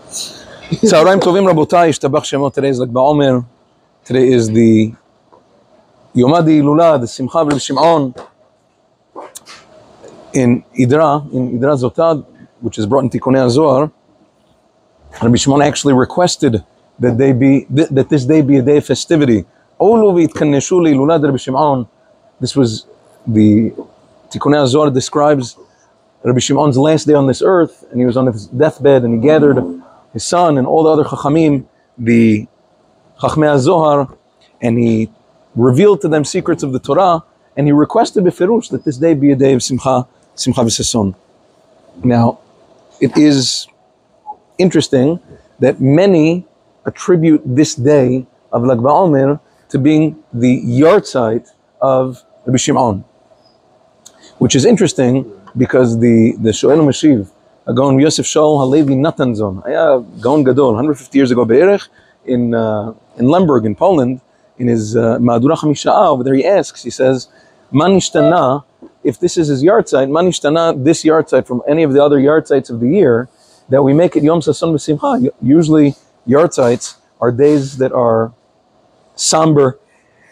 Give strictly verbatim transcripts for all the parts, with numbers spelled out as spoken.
Tzaharaim tovim rabotai, ishtabach shemot. Today is Lag BaOmer. Today is the Yom HaHilula, the Simcha of Rabbi Shimon in Idra, in Idra Zotad, which is brought in Tikkunei HaZohar. Rabbi Shimon actually requested that they be that this day be a day of festivity. Olu v'yitkaneshu le'ilulad Rabbi Shimon. This was the Tikkunei HaZohar describes Rabbi Shimon's last day on this earth, and he was on his deathbed, and he gathered his son and all the other Chachamim, the Chachmei HaZohar, and he revealed to them secrets of the Torah, and he requested beferush that this day be a day of Simcha, Simcha v'Sason. Now, it is interesting that many attribute this day of Lag BaOmer to being the yahrzeit of Rabbi Shimon, which is interesting because the the Shoel Mashiv, a Gaon Yosef Shaul Halevi Natanzon, a Gaon Gadol, one hundred fifty years ago, Be'erech, in uh, in Lemberg in Poland, in his Ma'adura Chamisha'a, over there he asks, he says, Man nishtana, if this is his yahrzeit, Man nishtana, this yahrzeit from any of the other yahrzeits of the year, that we make it Yom Sason V'Simcha. Usually yahrzeits are days that are somber,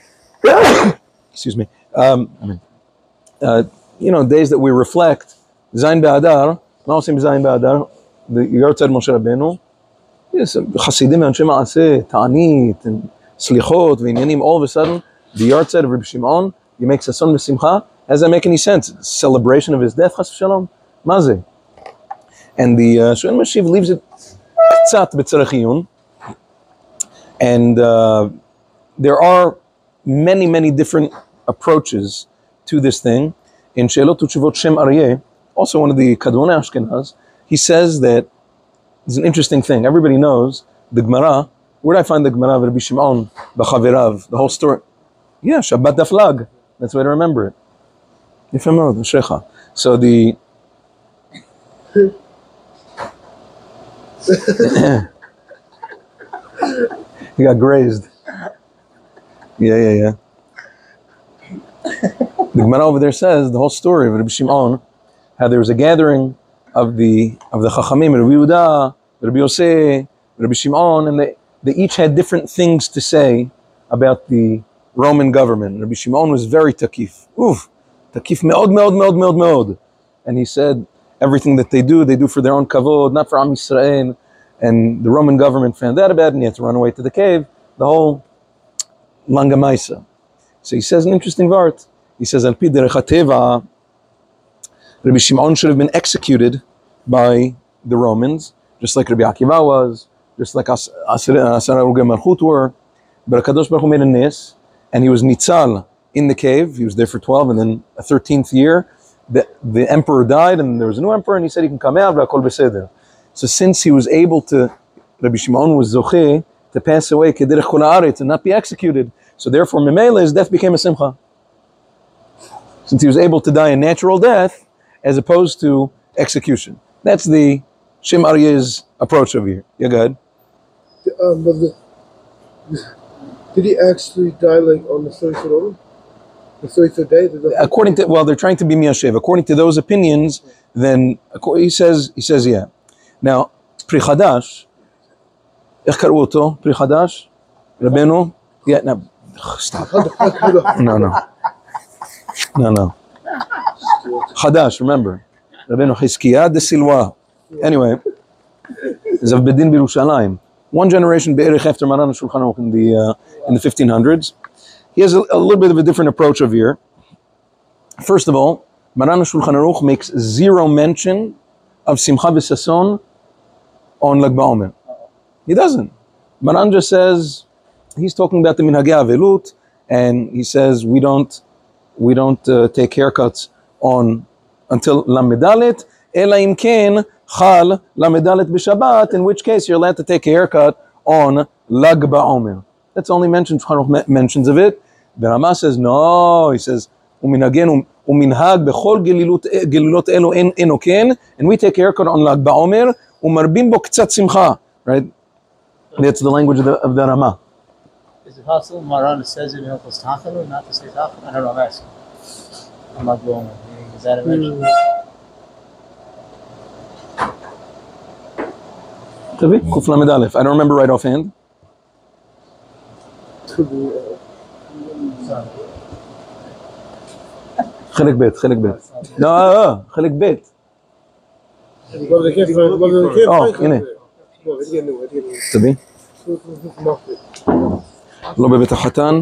excuse me, um, I mean, uh, you know, days that we reflect. Zayin Be'adar, Ma'osim Zayin Be'adar, the yahrzeit Moshe Rabbeinu, yes, Chasidim and Shema Aseh, Ta'anit, and Slichot, V'inyanim, all of a sudden, the yahrzeit of Rabbi Shimon, you make Sason V'Simcha. Does that make any sense? It's a celebration of his death, Chas v'Shalom, Mazeh. And the uh, Shoel Mashiv leaves it K'tzat B'tzarech Iyun. And uh, there are many, many different approaches to this thing. In She'elot U'Tshuvot Shem Aryeh, also one of the Kadmonei Ashkenaz, he says that it's an interesting thing. Everybody knows the Gemara. Where did I find the Gemara of Rabbi Shimon B'Chaverav? The whole story. Yeah, Shabbat Daflag. That's the way to remember it. Yifemod, Shrecha. So the he got grazed. Yeah, yeah, yeah. The Gemara over there says the whole story of Rabbi Shimon, how there was a gathering of the of the Chachamim, Rabbi Yehuda, Rabbi Yosef, Rabbi Shimon, and they, they each had different things to say about the Roman government. Rabbi Shimon was very takif. Oof, takif meod, meod, meod, meod, meod. And he said everything that they do, they do for their own kavod, not for Am Yisrael. And the Roman government found out about it, and he had to run away to the cave. The whole Langa Maisa. So he says an interesting vart. He says, Al pi derech hateva, Rabbi Shimon should have been executed by the Romans, just like Rabbi Akiva was, just like Asar Urgei Malchut were. But HaKadosh Baruch Hu made a nes, and he was nitzal in the cave. He was there for twelve, and then a thirteenth year, the, the emperor died, and there was a new emperor, and he said he can come out, v'akol beseder. So since he was able to, Rabbi Shimon was zocheh to pass away kederech kol haaretz and not be executed. So therefore, Memele, his death became a simcha. Since he was able to die a natural death, as opposed to execution. That's the Shem Aryeh's approach over here. Yeah, go ahead. Um, but the, did he actually die like on the thirty-third Omer? The thirty-third day? The According to, well, they're trying to be miyashev. According to those opinions, then he says, he says, yeah. Now, Pri Chadash, איך קראו אותו? Pri Chadash? Rabbeinu? Yeah, no, stop. No, no. No, no. Chadash, remember. Rabbeinu Chizkiah de Silwa. Anyway, Zav Bedin B'Yerushalayim. One generation be'erich after Maran Shulchan Aruch in the uh, in the fifteen hundreds. He has a, a little bit of a different approach over here. First of all, Maran Shulchan Aruch makes zero mention of Simcha v'Sason on Lag BaOmer. He doesn't. Maran just says he's talking about the Minhagei Avelut, and he says we don't we don't uh, take haircuts on until Lamed Dalet, Ela im ken Chal Lamed Dalet b'Shabbat, in which case you're allowed to take a haircut on Lag BaOmer. That's only mentioned, mentions of it. The Rama says no. He says uminhagen uminhag bechol gelilot elu eno ken, and we take a haircut on Lag BaOmer umarbim bo k'tzat simcha. Right? That's the language of the, of the Rama. Is it possible Maran says it in Hilchos Tachanu, not to say Tachanu? I don't know, I'm asking. I'm not going. Is that a mention? תביא, קוף למד א'. I don't remember right offhand. Could be. Uh, חלק ב', חלק ב'. לא, לא, חלק ב'. well, they can't find. Well, they can't Oh, find. הנה. Well, it's getting new. It's getting new. תביא. So it's it's muffled. לא בבית החתן.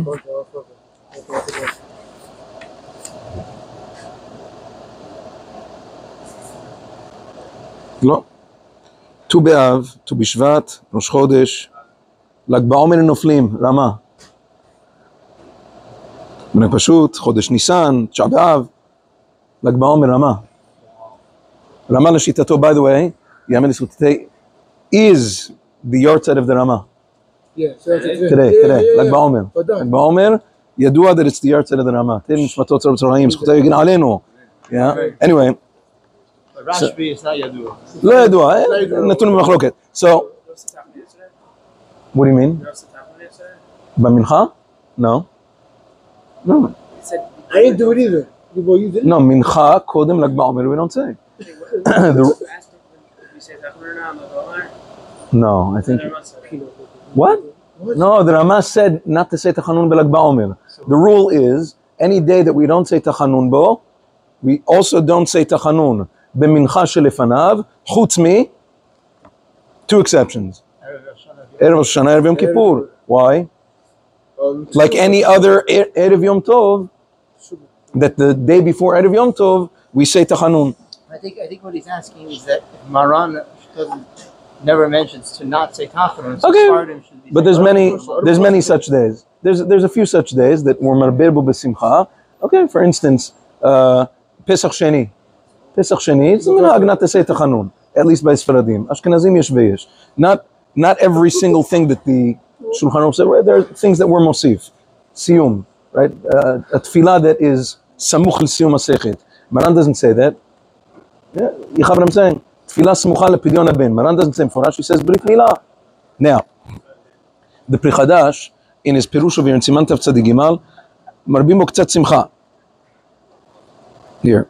לא. ט"ו באב, ט"ו בשבט, ראש חודש, ל"ג בעומר נופלים, למה? מנה פשוט, חודש ניסן, תשעה באב, ל"ג בעומר, למה? למה לשיטתו, by the way, יאמר לזכותי, is the yahrzeit of the רמה. Yeah, so that's it. today, Yeah, today, yeah, ל"ג yeah. בעומר. ודאי. ל"ג בעומר, ידוע that it's the yahrzeit of the רמה. תן משפטו צור בצוראים, זכותו יגן עלינו. Yeah, anyway. But Rashbi is not Yadua. לא ידוע, נתון במחלוקת. So, what do you mean? במנחה? No. No. I didn't do it either. You, well, you didn't. No, מנחה קודם ל"ג בעומר, we don't say. The- No, I think... What? No, the Rama said not to say Tachanun בל"ג בעומר. The rule is, any day that we don't say Tachanun bo, we also don't say Tachanun במנחה שלפניו, חוץ מ... two exceptions. ערב ראש השנה, ערב יום כיפור. Why? Um, Like any other Ere- Erev Yom Tov, that the day before Erev Yom Tov, we say Tachanun. I think I think what he's asking is that if Maran doesn't never mentions to not say Tachanun, so Okay. Sephardim should be But there's saying many, there's many such days. There's there's a few such days that were marbebu b'simcha. Okay, for instance, uh, Pesach Sheni. Pesach Sheni, it's minhag not to say Tachanun, at least by Sfaradim. Ashkenazim yesh veyesh. Not not every single thing that the Shulchan Aruch said. There are things that were mosif, siyum, right? Uh, a tefillah that is samuch l'siyum masechet. Maran doesn't say that. Yeah, you have what I'm saying. Tefillah smucha lepidyon haben. Maran doesn't say mforash. He says brit milah. Now, the Pri Chadash, in his Pirush over here in Siman Tav Tzadik Gimal, marbim bo k'tzat simcha. Here.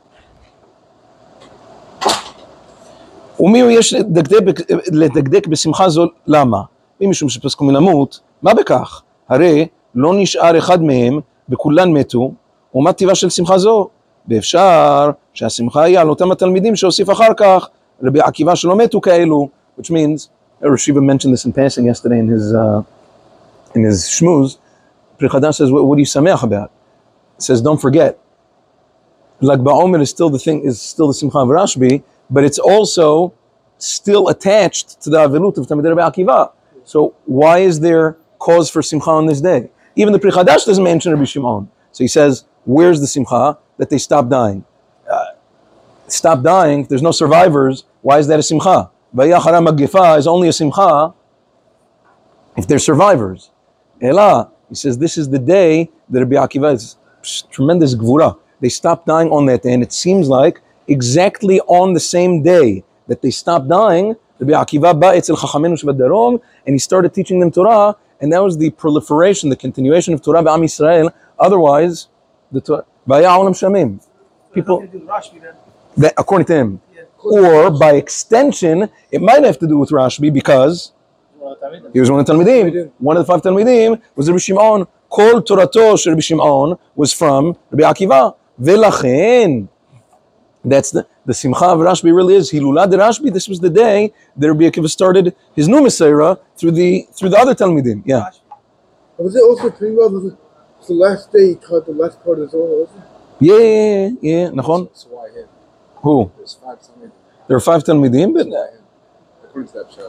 ומי הוא יש לדקדק, לדקדק בשמחה זו, למה? אם משום שפסקו מלמות, מה בכך? הרי לא נשאר אחד מהם, וכולן מתו, ומה טבעה של שמחה זו? ואפשר שהשמחה היא על אותם התלמידים שהוסיף אחר כך, רבי עקיבא שלא מתו כאלו, which means, Rashiva mentioned this in passing yesterday in his uh, in his shmooze. Pri Chadash says, what, what are you sameach about? He says, don't forget, Lag BaOmer is still the thing, is still the Simcha of Rashbi, but it's also still attached to the Avilut of Talmidei Rabbi Akiva. So why is there cause for Simcha on this day? Even the Pri Chadash doesn't mention Rabbi Shimon. So he says, where's the Simcha? That they stop dying. Uh, stop dying, if there's no survivors, why is that a Simcha? Vayachara Magifa is only a Simcha if there's survivors. Ela, he says, this is the day that Rabbi Akiva is psh, tremendous gvura. They stopped dying on that day, and it seems like exactly on the same day that they stopped dying, Rabbi Akiva ba etzel Chachamenu Shebadarom, and he started teaching them Torah, and that was the proliferation, the continuation of Torah b'Am Yisrael. Otherwise, the Torah, Vaya Olam Shamim. People, that, according to him, or by extension, it might have to do with Rashbi because he was one of the Talmidim. One of the five Talmidim was Rabbi Shimon. Kol Torato shel Rabbi Shimon was from Rabbi Akiva. Velachen, that's the, the Simcha of Rashbi really is. Hilulad Rashbi, this was the day that Rabbi Akiva started his new Messiah through the through the other Talmidim. Yeah. Was it also pretty well? Was it the last day he taught the last part of the Zohar, was it? Yeah, yeah, yeah, yeah. Nachon? So why him? Who? There's five Talmidim. There are five Talmidim, but Why him? According to that shot.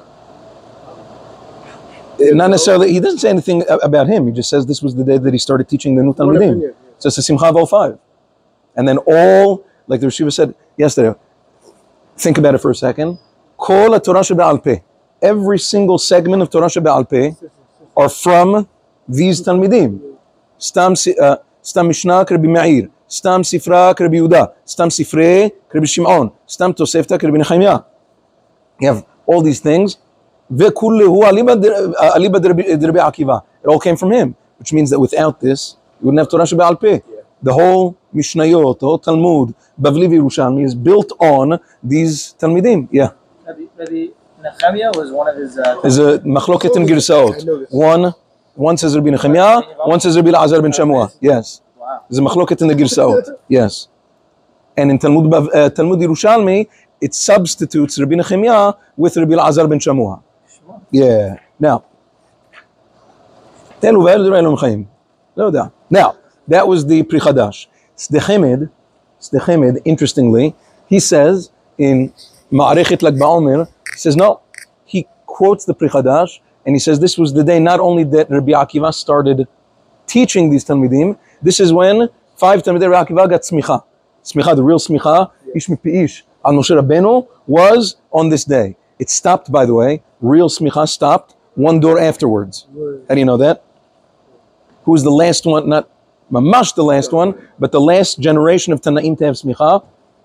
uh, not necessarily, he doesn't say anything a- about him. He just says this was the day that he started teaching the new One Talmidim. opinion, yeah. So it's a Simcha of all five. And then all, like the Rishiva said yesterday, think about it for a second. Kol HaTorah shebe'al peh. Every single segment of Torah shebe'al peh are from these Talmidim. Stam, si- uh, Stam Mishnah Rabbi Meir, Stam Sifra Rabbi Yehuda, Stam Sifrei Rabbi Shimon, Stam Tosefta Rabbi Nechemiah. You have all these things. Ve'kullehu aliba de- uh, aliba de Rabbi de Rabbi Akiva. It all came from him, which means that without this, you wouldn't have Torah shebe'al peh. The whole Mishnayot, the whole Talmud, Bavli Yerushalmi is built on these Talmidim. Yeah. Rabbi, Rabbi Nehemiah was one of his. Uh, There's a machloket in I Girsaot. know this. One, one says Rabbi Nehemiah, one says Rabbi Elazar ben Shamua. Yes. wow. There's a machloket in the Girsaot. Yes. And in Talmud, Bav- uh, Talmud Yerushalmi, it substitutes Rabbi Nehemiah with Rabbi Elazar ben Shamua. Yeah. Now, now, that was the Pri Chadash. Sde Chemed, Sde Chemed, interestingly, he says in Ma'arechet Lag Ba'omer, he says no, he quotes the Pri Chadash, and he says this was the day not only that Rabbi Akiva started teaching these Talmidim, this is when five Talmidei Rabbi Akiva got smicha. Smicha, the real smicha, ish mipi ish, al Moshe Rabbeinu, was on this day. It stopped, by the way, real smicha stopped one door afterwards. How do you know that? Who was the last one, not mamash the last one, but the last generation of Tanaim to have smicha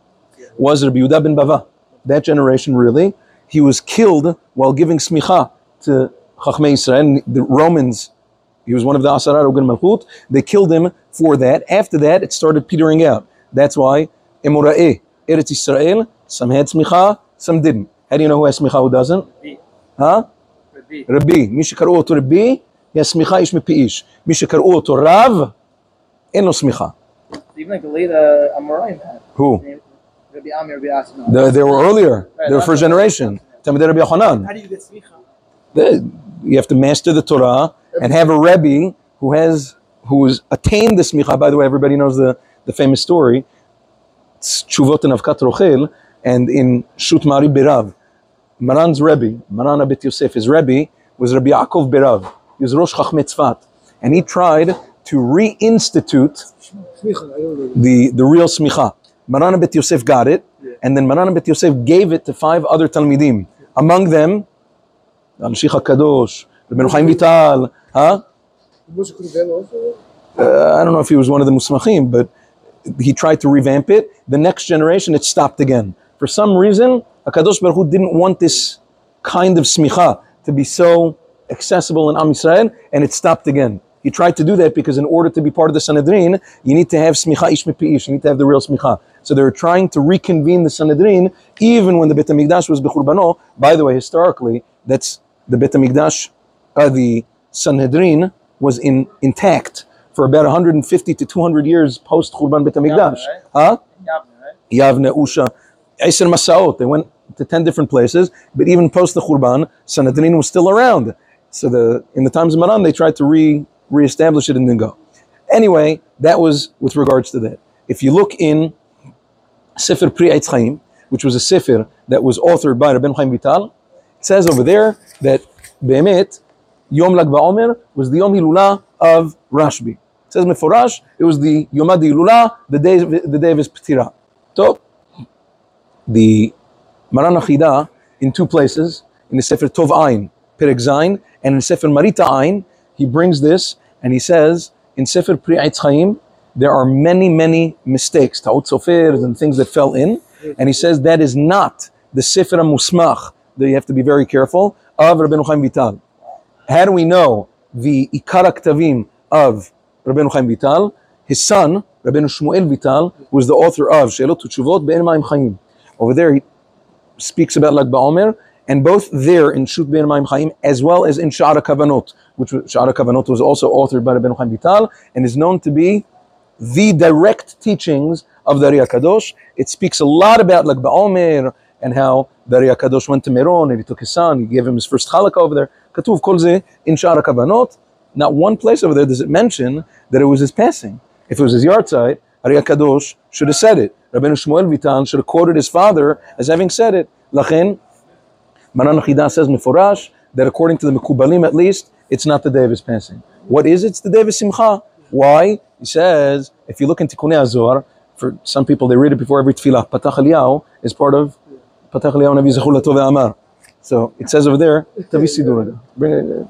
was Rabbi Yehuda ben Bava. That generation, really, he was killed while giving smicha to Chachmei Yisrael. The Romans, he was one of the Asara Rogan Malchut, they killed him for that. After that, it started petering out. That's why Emora'eh, Eretz Yisrael, some had smicha, some didn't. How do you know who has smicha, who doesn't? Rabbi. Huh? Rabbi. Rabbi. מי שקראו אותו רבי, יש סמיכה איש מפי איש. מי שקראו אותו רב, אין לו סמיכה. Even like the late uh, Amoraim had. Who? Rabbi Amir, Rabbi Asim. They, they were earlier. Right, They were first generation. Talmidei Rabbi Yochanan. How do you get smicha? The- You have to master the Torah and have a Rebbe who has, who has attained the smicha. By the way, everybody knows the, the famous story. It's Tshuvot and Avkat Rochel, and in Shut Mari Berav, Maran's Rebbe, Maran Abit Yosef, his Rebbe was Rabbi Yaakov Berav. He was Rosh Chachmei Tzfat, and he tried to reinstitute Smicha, I don't know. the, the real smicha. Maran Abit Yosef got it, and then Maran Abit Yosef gave it to five other Talmidim. Among them, Al-Shich HaKadosh, Rabbeinu Chaim Vital, huh? Moshe could have been also. Uh, I don't know if he was one of the Musmachim, but he tried to revamp it. The next generation, it stopped again. For some reason, HaKadosh Baruch Hu didn't want this kind of smicha to be so accessible in Am Yisrael, and it stopped again. He tried to do that because in order to be part of the Sanhedrin, you need to have smicha ish mipi ish, you need to have the real smicha. So they were trying to reconvene the Sanhedrin, even when the Beit HaMikdash was b'churbano. By the way, historically, that's the Beit HaMikdash, uh, the Sanhedrin was in, intact for about one hundred fifty to two hundred years post Churban Beit HaMikdash. Yavne, right? Huh? Yavne, right? Yavne, Usha, Eiser Masaot. They went to ten different places, but even post the Churban, Sanhedrin was still around. So the in the times of Maran, they tried to re reestablish it and didn't go. Anyway, that was with regards to that. If you look in Sefer Pri Eitz Chaim, which was a sefer that was authored by Rabbeinu Chaim Vital, it says over there that Be'emet, Yom Lag BaOmer was the Yom Hilula of Rashbi. It says Meforash, it was the Yom Hilula, the day, the day of his Ptira. So, the Maran Achida, in two places, in the Sefer Tov Ayin, Perek Zayin, and in Sefer Marita Ayin, he brings this, and he says, in Sefer Pri Eitz Chaim, there are many, many mistakes, Ta'ot Sofer and things that fell in, and he says that is not the Sefer HaMusmach, that you have to be very careful, of Rabbeinu Chaim Vital. How do we know the Ikar HaKtavim of Rabbeinu Chaim Vital? His son, Rabbeinu Shmuel Vital, was the author of She'elot U'Tshuvot Be'en Ma'im Chaim. Over there, he speaks about Lag BaOmer, and both there in Shut Be'en Ma'im Chaim, as well as in Sha'ar HaKavanot, which was, Sha'ar HaKavanot was also authored by Rabbeinu Chaim Vital, and is known to be the direct teachings of the Ari HaKadosh. It speaks a lot about Lag BaOmer, and how the Ari HaKadosh went to Meron, and he took his son, he gave him his first Chalakah over there. Katuv Kol Zeh in Sha'ar HaKavanot. Not one place over there does it mention that it was his passing. If it was his yahrzeit, Ari HaKadosh should have said it. Rabbeinu Shmuel Vital should have quoted his father as having said it. Lachen, Maran Achida says Meforash, that according to the Mekubalim at least, it's not the day of his passing. What is it? It's the day of his Simcha. Why? He says, if you look in Tikkunei HaZohar, for some people they read it before every tefillah, Patach Eliyahu is part of Patach Eliyahu Navi Zechur Lato Ve'amar. So it says over there, Tavi Sidur. Bring it.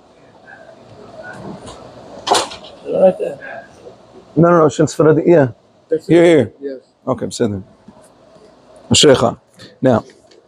Right there. No, no, no, Shem Sfaradi. Yeah. That's Here, it. here. Yes. Okay, בסדר. Ashrecha. Now,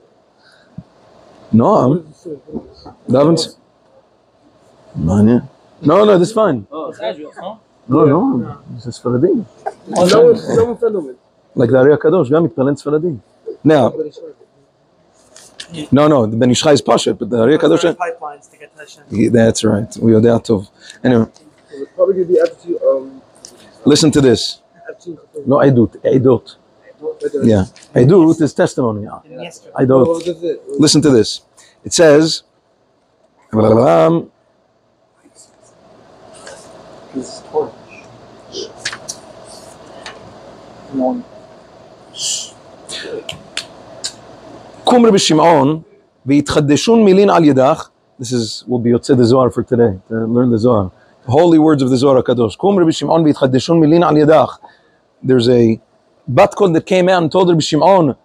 Noam, Davins. Manya. No, no, this is fine. Oh, it's Israel, huh? No, no, this is ספרדי. Oh, no one, no one found it. Like the Ari HaKadosh, גם מתפלל ספרדי. Now, No, no, the Ben Ish Chai is Pashat, but the Ari Kadosh. Pipelines to get to Hashem. He- That's right. We are there tov. Anyway, It's probably going to be after you, um, listen to this. after you. No Eidut, Eidot. Yeah, Eidut is testimony. And yesterday. Eidot. Oh, that's it. Listen to this. It says, um, This is Torah. No one. Kum Rabbi Shimon, v'yitchadeshun milin al yadach. This is will be Yotzei the Zohar for today, to learn the Zohar. The holy words of the Zohar HaKadosh. Kum Rabbi Shimon, v'yitchadeshun milin al yadach. There's a bat kol that came out and told Rabbi Shimon,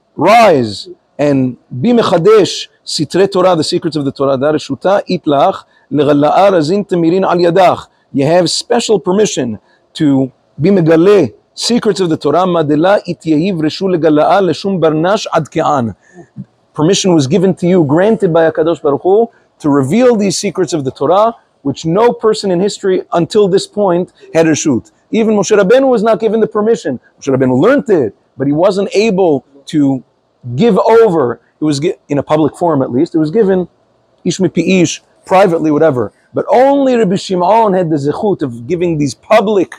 rise and be mechadesh sitre Torah, the secrets of the Torah. Dareshuta itlach legala'a razin temirin al yadach. You have special permission to be megaleh secrets of the Torah. Madela it yehiv reshu legala'a leshum barnash ad ke'an. Permission was given to you, granted by HaKadosh Baruch Hu, to reveal these secrets of the Torah, which no person in history until this point had reshut. Even Moshe Rabbeinu was not given the permission. Moshe Rabbeinu learned it, but he wasn't able to give over. It was gi- in a public forum, at least. It was given ish mipi ish, privately, whatever. But only Rabbi Shimon had the zechut of giving these public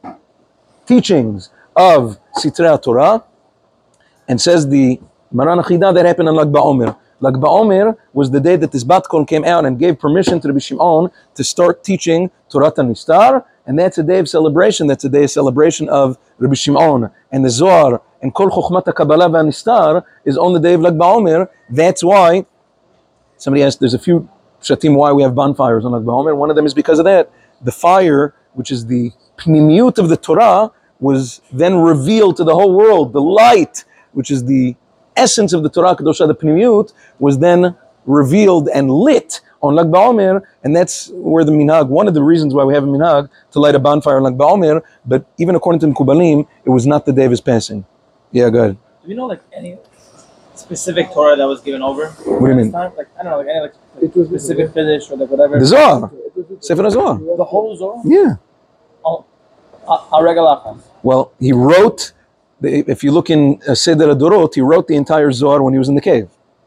teachings of Sitrei Torah. And says the Maran Achidah, that happened on Lag BaOmer. Lag BaOmer was the day that this Bat Kol came out and gave permission to Rabbi Shimon to start teaching Torah Nistar. And that's a day of celebration. That's a day of celebration of Rabbi Shimon. And the Zohar and Kol Chokhmat HaKabbalah VaNistar is on the day of Lag BaOmer. That's why, somebody asked, there's a few shatim why we have bonfires on Lag BaOmer. One of them is because of that. The fire, which is the pnimiyut of the Torah, was then revealed to the whole world. The light, which is the essence of the Torah Kedosha, the pnimiyut, was then revealed and lit on Lag BaOmer, and that's where the minhag, one of the reasons why we have a minhag, to light a bonfire on Lag BaOmer, but even according to the Mekubalim, it was not the day of his passing. Yeah, go ahead. Do we know like any specific Torah that was given over? What do you mean? Like I don't know, like any like, like It was specific Fiddish or like whatever. The Zohar. Sefer HaZohar. The whole Zohar? Yeah. Oh, a regular. Well, he wrote, the- if you look in uh, Seder HaDorot, he wrote the entire Zohar when he was in the cave.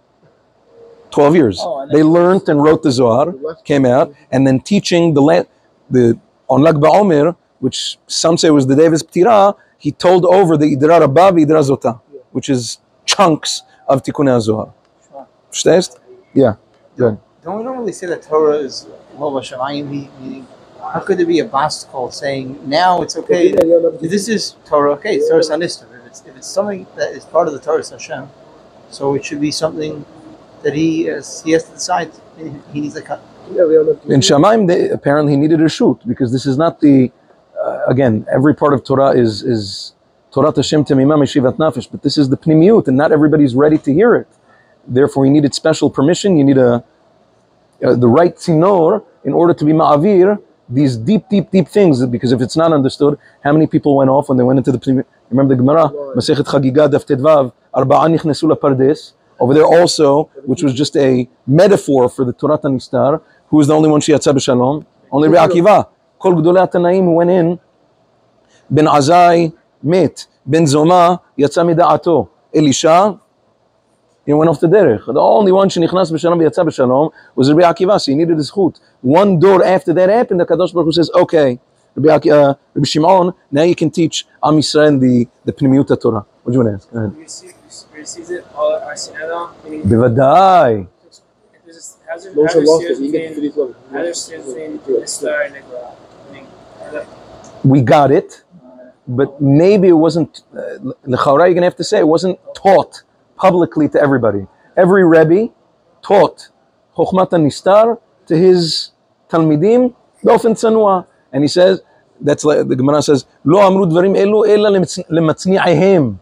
twelve years. Oh, and then- They learned and wrote the Zohar, came out, and then teaching the land, the on Lag BaOmer, which some say was the day of his Ptira, he told over the Idra Rabbah v'Idra Zotah, which is chunks of Tikkunei HaZohar. Sure. Verstehst? Yeah. Good. Don't we normally say that Torah is Lo Vashamayim, meaning how could there be a bas call saying now it's okay? This is Torah, okay, it's Torah Sanistar. If it's, if it's something that is part of the Torah Hashem, so it should be something that he has, he has to decide. He needs a cut. In Shamayim, they, apparently he needed a shoot, because this is not the, uh, again, every part of Torah is, is Torah Hashem Temimah Meshivat Nafesh, but this is the Pnimiyut, and not everybody's ready to hear it. Therefore, he needed special permission, you need a, uh, the right tzimor in order to be ma'avir, these deep, deep, deep things, because if it's not understood, how many people went off when they went into the Pnimiyut? Remember the Gemara, Masechet Chagiga Daf Tedvav, Arba'a Nichnesu LaPardes, over there also, which was just a metaphor for the Torah Nistar, who was the only one Sheyatza b'Shalom? Only Rabbi Akiva. Kol Gdolei HaTanaim who went in, Ben Azai met, Ben Zoma Yatza Mida'ato, Elisha, he went off the derech. The only one Shenichnas b'Shalom v'Yatza b'Shalom was Rabbi Akiva, so he needed his chut. One door after that happened, the Kadosh Baruch Hu says, okay, Rabbi, Aki, uh, Rabbi Shimon, now you can teach Am Yisrael the, the Pnimiyut Torah. What do you want to ask? Go ahead. We see, we receives it all at Ar Sinai, meaning Bivadai. there's a hazard, No, so hazard lost students it. You get to between, this level. hazard students between Isla and Nigla. Meaning, are the- We got it, but maybe it wasn't, l'chaura, you're going to have to say, it wasn't taught publicly to everybody. Every Rebbe taught Chokhmat HaNistar to his Talmidim באופן צנוע. And he says, that's like, the Gemara says, לא אמרו דברים אלו אלא למצניעיהם.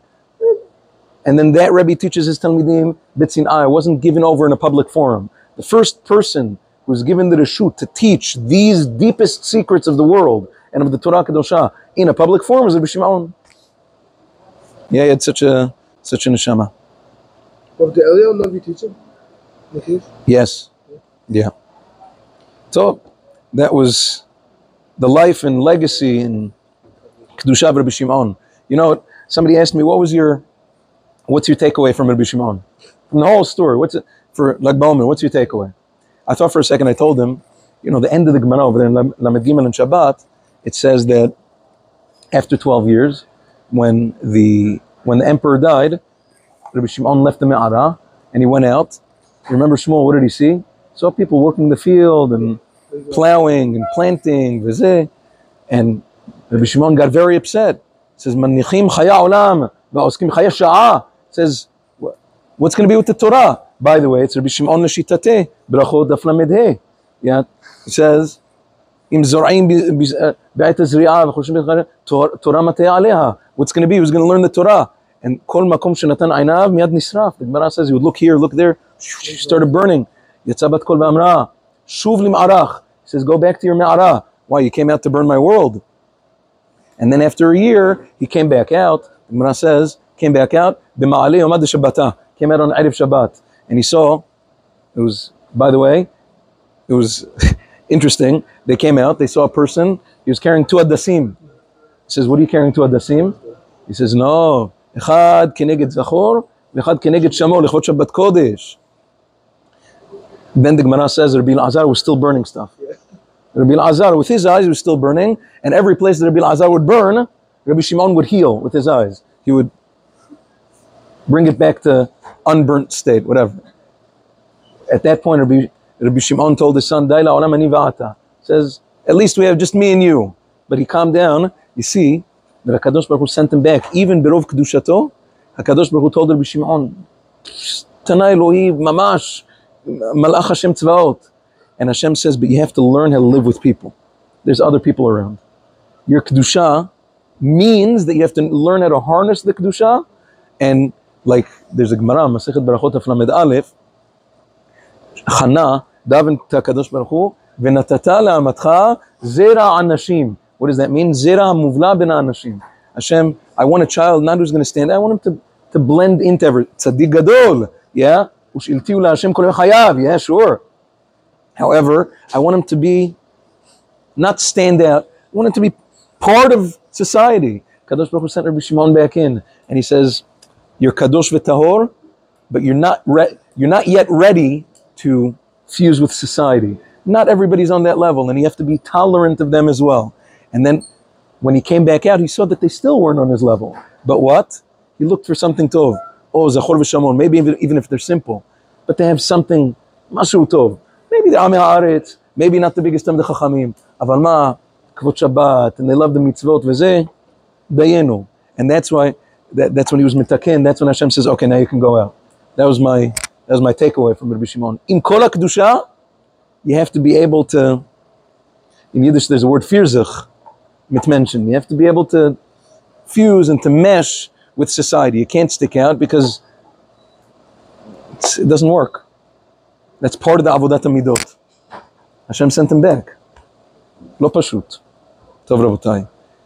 And then that Rebbe teaches his Talmidim b'tzin'ah. It wasn't given over in a public forum. The first person who was given the reshut to teach these deepest secrets of the world and of the Torah Kedosha in a public forum was Rabbi Shimon. Yeah, he had such a such a neshama. But the Eliyahu Navi teacher? Okay. Yes. Yeah. So that was the life and legacy and Kedusha of Rabbi Shimon. You know, somebody asked me, what was your, what's your takeaway from Rabbi Shimon? From the whole story, what's it for Lag B'Omer? What's your takeaway? I thought for a second I told him, you know, the end of the Gemara over there in Lamed Gimel and Shabbat, it says that after twelve years, when the when the emperor died, Rabbi Shimon left the Me'ara and he went out. You remember Shmuel? What did he see? Saw people working the field and plowing and planting, v'zeh. And Rabbi Shimon got very upset. He says, "Manichim chaya olam va'oskim chaya sha'ah." Says, what's going to be with the Torah? By the way, it's Rabbi Shimon l'shitateh brachot daf lamed he. Yeah, he says, "Im zor'im b'ayit hazri'ah v'choshim b'chayah Torah matei aleha." What's going to be? He was going to learn the Torah. And kol makom shenatan aynav miyad nisraf. The Gemara says he would look here, look there, started burning. Yatsa bat kol v'amra shuv lim'arach. He says, go back to your me'ara. Why? You came out to burn my world. And then after a year, he came back out. The Gemara says, came back out. B'ma'alei yomad shabbata. Came out on Erev Shabbat. And he saw, it was, by the way, it was interesting. They came out, they saw a person, he was carrying two adasim. He says, what are you carrying two adasim? He says, no. Echad keneged zachor, v'echad keneged shamor, lechot Shabbat Kodesh. Then the Gemara says Rabbi Elazar was still burning stuff. Rabbi Elazar, with his eyes, was still burning, and every place that Rabbi Elazar would burn, Rabbi Shimon would heal with his eyes. He would bring it back to unburnt state, whatever. At that point, Rabbi, Rabbi Shimon told his son, Daila olam ani va'ata. Says, at least we have just me and you. But he calmed down. You see, that HaKadosh Baruch Hu sent him back. Even Berov Kedushato, HaKadosh Baruch Hu told Rabbi Shimon, Tanai Elohi, Mamash, Malach Hashem Tzvaot. And Hashem says, but you have to learn how to live with people. There's other people around. Your Kedusha means that you have to learn how to harness the Kedusha. And like, there's a Gemara, Masechet Barachot Daf Lamed Aleph, Chana, daven HaKadosh Baruch Hu, V'natata le'amatcha zera anashim. What does that mean? Zera muvla ben anashim. Hashem, I want a child not who's going to stand. I want him to, to blend into every tzaddik gadol. Yeah, ushiltiu laHashem kol chayav. Yeah, sure. However, I want him to be not stand out. I want him to be part of society. Kadosh Baruch Hu sent Rabbi Shimon back in, and he says, "You're kadosh v'tahor, but you're not re- you're not yet ready to fuse with society. Not everybody's on that level, and you have to be tolerant of them as well." And then when he came back out, he saw that they still weren't on his level. But what? He looked for something tov. Oh, Zachor v'Shamon, maybe even, even if they're simple. But they have something, mashu tov. Maybe the Amei Haaretz, maybe not the biggest of the Chachamim. Aval ma, Kvot Shabbat, and they love the mitzvot, v'zeh, dayenu. And that's why, that, that's when he was mitaken, that's when Hashem says, okay, now you can go out. That was my, that was my takeaway from Rabbi Shimon. In Kol HaKedusha, you have to be able to, in Yiddish there's a word firzach, mentioned. You have to be able to fuse and to mesh with society. You can't stick out because it's, it doesn't work. That's part of the avodat hamidot. Hashem sent him back. לא פשוט. טוב רבותיי.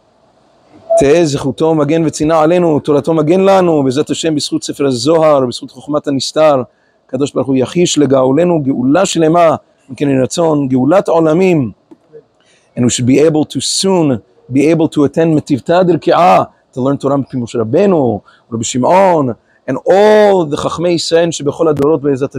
תהא זכותו מגן וצינה עלינו, תורתו מגן לנו, בעזרת השם בזכות ספר הזוהר, בזכות חוכמת הנסתר, הקדוש ברוך הוא יחיש לגאולנו גאולה שלמה, מכן רצון, גאולת עולמים. And we should be able to soon be able to attend Metivta Dirki'ah, to learn Torah from Moshe Rabbeinu, Rabbi Shimon, and all the Chachmei Yisrael shebechol hadorot be'ezrat